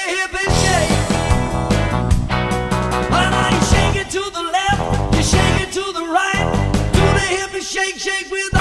hip and shake. And now you shake it to the left, you shake it to the right. Do the hip and shake, shake with